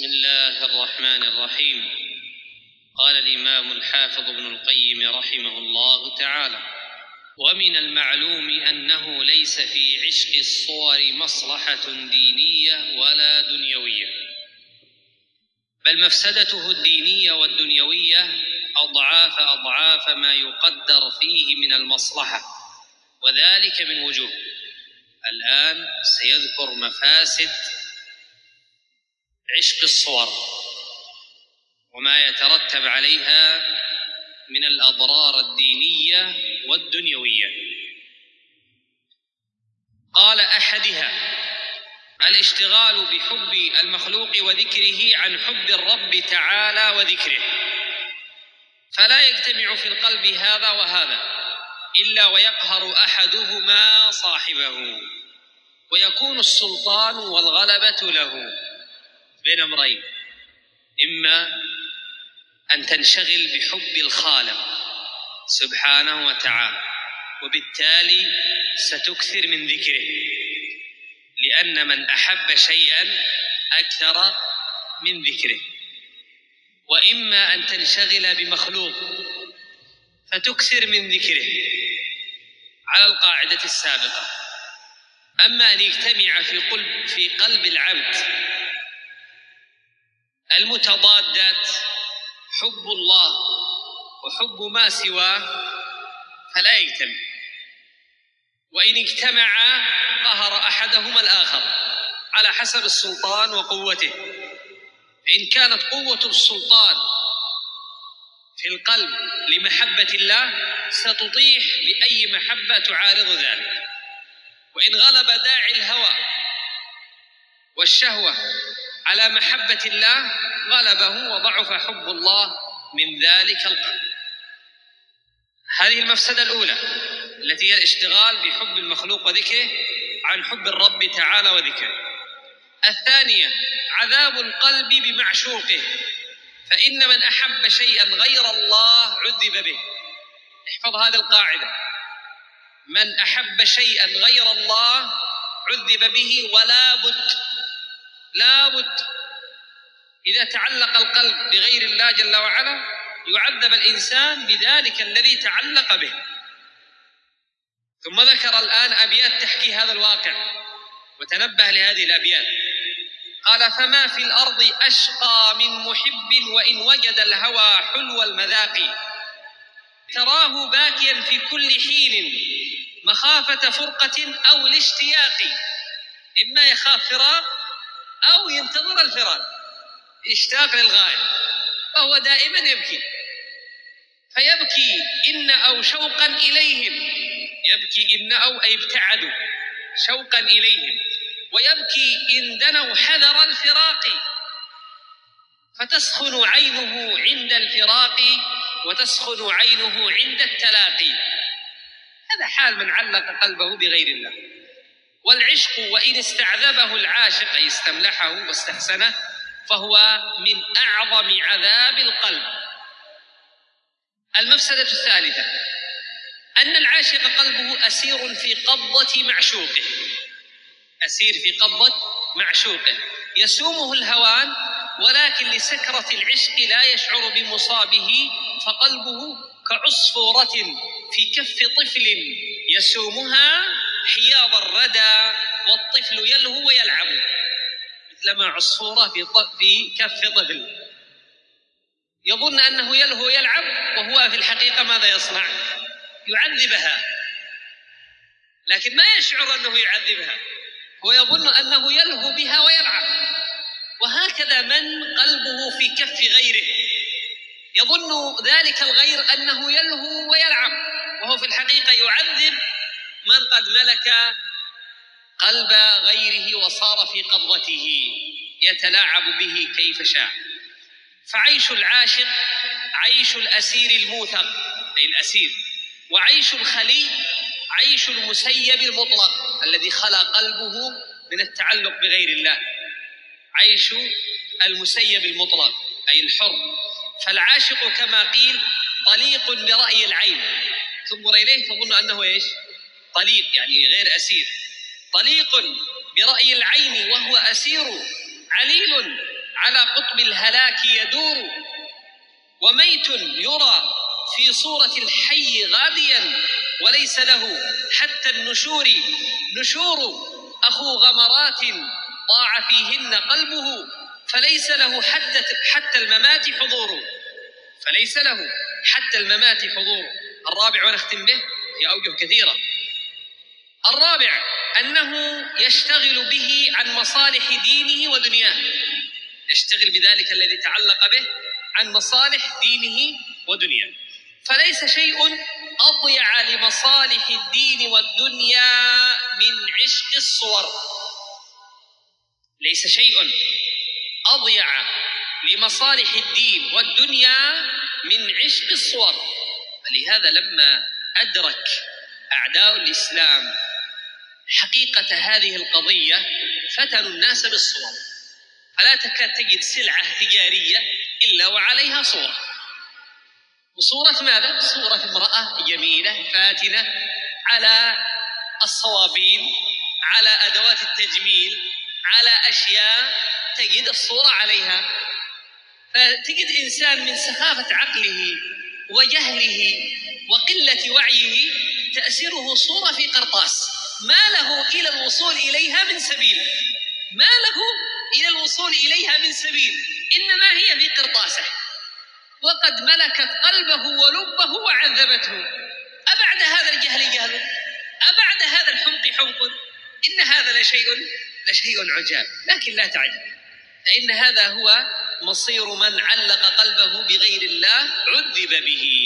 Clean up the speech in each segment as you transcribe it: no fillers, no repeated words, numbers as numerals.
بسم الله الرحمن الرحيم. قال الإمام الحافظ ابن القيم رحمه الله تعالى: ومن المعلوم أنه ليس في عشق الصور مصلحة دينية ولا دنيوية، بل مفسدته الدينية والدنيوية أضعاف ما يقدر فيه من المصلحة، وذلك من وجوه. الآن سيذكر مفاسد عشق الصور وما يترتب عليها من الأضرار الدينية والدنيوية. قال: أحدها الاشتغال بحب المخلوق وذكره عن حب الرب تعالى وذكره، فلا يجتمع في القلب هذا وهذا إلا ويقهر أحدهما صاحبه، ويكون السلطان والغلبة له بين أمرين: إما أن تنشغل بحب الخالق سبحانه وتعالى، وبالتالي ستكثر من ذكره، لأن من أحب شيئا أكثر من ذكره، وإما أن تنشغل بمخلوق فتكثر من ذكره على القاعدة السابقة. أما أن يجتمع في قلب العبد المتضادات حب الله وحب ما سواه فلا يجتمع، وإن اجتمع قهر أحدهما الآخر على حسب السلطان وقوته. إن كانت قوة السلطان في القلب لمحبة الله ستطيح بأي محبة تعارض ذلك، وإن غلب داعي الهوى والشهوة على محبة الله غلبه وضعف حب الله من ذلك القلب. هذه المفسدة الأولى التي هي الاشتغال بحب المخلوق وذكره عن حب الرب تعالى وذكره. الثانية عذاب القلب بمعشوقه، فإن من أحب شيئا غير الله عذب به. احفظ هذه القاعدة: من أحب شيئا غير الله عذب به، ولا بد إذا تعلق القلب بغير الله جل وعلا يعذب الإنسان بذلك الذي تعلق به. ثم ذكر الآن أبيات تحكي هذا الواقع، وتنبه لهذه الأبيات. قال: فما في الأرض أشقى من محب وإن وجد الهوى حلو المذاق، تراه باكيا في كل حين مخافة فرقة أو الاشتياق. إما يخاف فراق أو ينتظر الفراق، يشتاق للغاية، وهو دائما يبكي، فيبكي إن أو شوقا إليهم، يبكي إن أو أي ابتعدوا شوقا إليهم، ويبكي إن دنوا حذر الفراق، فتسخن عينه عند الفراق وتسخن عينه عند التلاقي. هذا حال من علق قلبه بغير الله. والعشق وإن استعذبه العاشق أي استملحه واستحسنه فهو من أعظم عذاب القلب. المفسدة الثالثة أن العاشق قلبه أسير في قبضة معشوقه، أسير في قبضة معشوقه، يسومه الهوان، ولكن لسكرة العشق لا يشعر بمصابه، فقلبه كعصفورة في كف طفل يسومها حياض الردى، والطفل يلهو ويلعب، مثلما عصفورة في كف طفل يظن أنه يلهو ويلعب، وهو في الحقيقة ماذا يصنع؟ يعذبها، لكن ما يشعر أنه يعذبها، هو يظن أنه يلهو بها ويلعب. وهكذا من قلبه في كف غيره يظن ذلك الغير أنه يلهو ويلعب، وهو في الحقيقة يعذب من قد ملك قلب غيره وصار في قبضته يتلاعب به كيف شاء. فعيش العاشق عيش الأسير الموثق أي الأسير، وعيش الخلي عيش المسيب المطلق الذي خلا قلبه من التعلق بغير الله، عيش المسيب المطلق أي الحر. فالعاشق كما قيل طليق برأي العين، تنظر إليه تظن أنه إيش؟ طليق يعني غير أسير، طليق برأي العين وهو أسير، عليل على قطب الهلاك يدور، وميت يرى في صورة الحي غاديا، وليس له حتى النشور نشور، أخو غمرات ضاع فيهن قلبه، فليس له حتى الممات حضور، فليس له حتى الممات حضور. الرابع ونختم به، هي أوجه كثيرة. الرابع أنه يشتغل به عن مصالح دينه ودنياه، يشتغل بذلك الذي تعلق به عن مصالح دينه ودنياه، فليس شيء أضيع لمصالح الدين والدنيا من عشق الصور، ليس شيء أضيع لمصالح الدين والدنيا من عشق الصور. فلهذا لما أدرك أعداء الإسلام حقيقة هذه القضية فتنوا الناس بالصور، فلا تكاد تجد سلعة تجارية إلا وعليها صورة. وصورة ماذا؟ صورة امرأة جميلة فاتنة على الصوابين، على أدوات التجميل، على أشياء تجد الصورة عليها. فتجد إنسان من سخافة عقله وجهله وقلة وعيه تأسره صورة في قرطاس، ما له إلى الوصول إليها من سبيل، ما له إلى الوصول إليها من سبيل، إنما هي في قرطاسه، وقد ملكت قلبه ولبه وعذبته. أبعد هذا الجهل جهل؟ أبعد هذا الحمق حمق؟ إن هذا لشيء عجاب. لكن لا تعجب، فإن هذا هو مصير من علق قلبه بغير الله عذب به.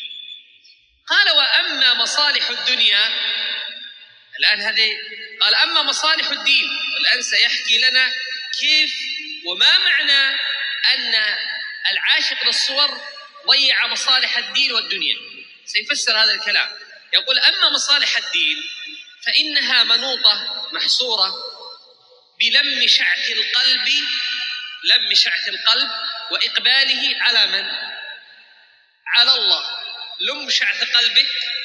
قال وأما مصالح الدنيا، الآن هذه قال أما مصالح الدين، والآن سيحكي لنا كيف وما معنى أن العاشق للصور ضيع مصالح الدين والدنيا. سيفسر هذا الكلام، يقول أما مصالح الدين فإنها منوطة محصورة بلم شعث القلب، لم شعث القلب وإقباله على من؟ على الله. لم شعث قلبك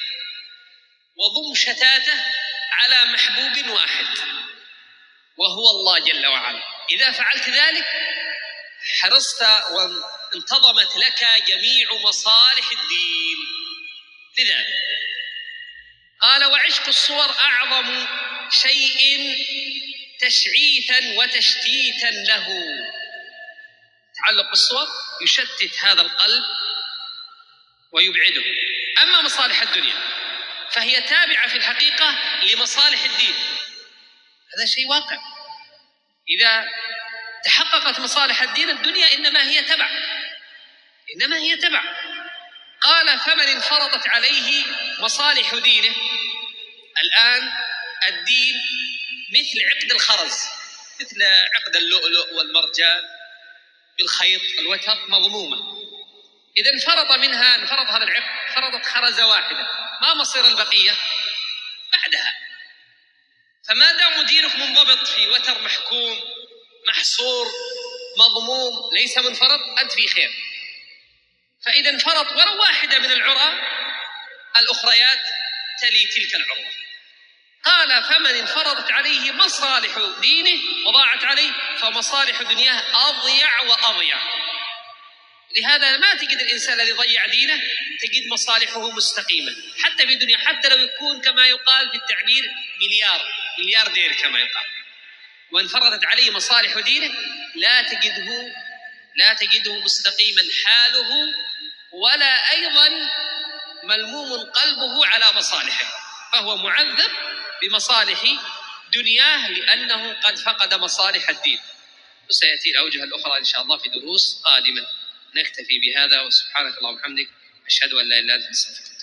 وضم شتاته على محبوب واحد وهو الله جل وعلا. إذا فعلت ذلك حرصت وانتظمت لك جميع مصالح الدين. لذلك قال وعشق الصور أعظم شيء تشعيثا وتشتيتا له. تعلق بالصور يشتت هذا القلب ويبعده. أما مصالح الدنيا فهي تابعة في الحقيقة لمصالح الدين، هذا شيء واقع. إذا تحققت مصالح الدين الدنيا إنما هي تبع. قال فمن انفرضت عليه مصالح دينه، الآن الدين مثل عقد الخرز، مثل عقد اللؤلؤ والمرجان بالخيط الوتر مضمومة، إذا انفرض هذا العقد، فرضت خرزة واحدة، ما مصير البقية بعدها؟ فما دام دينك منضبط في وتر محكوم محصور مضموم ليس منفرط، أنت في خير. فإذا انفرط ولو واحدة من العرى الأخريات تلي تلك العروة. قال فمن انفرضت عليه مصالح دينه وضاعت عليه فمصالح دنياه أضيع وأضيع. لهذا ما تجد الإنسان الذي ضيع دينه تجد مصالحه مستقيمة حتى في الدنيا، حتى لو يكون كما يقال في التعبير ملياردير كما يقال، وانفرضت عليه مصالح دينه لا تجده مستقيما حاله، ولا أيضا ملموم قلبه على مصالحه، فهو معذب بمصالح دنياه لأنه قد فقد مصالح الدين. وسيأتي الأوجه الأخرى إن شاء الله في دروس قادمة. نكتفي بهذا، وسبحانك اللهم وبحمدك أشهد أن لا إله إلا أنت أستغفرك.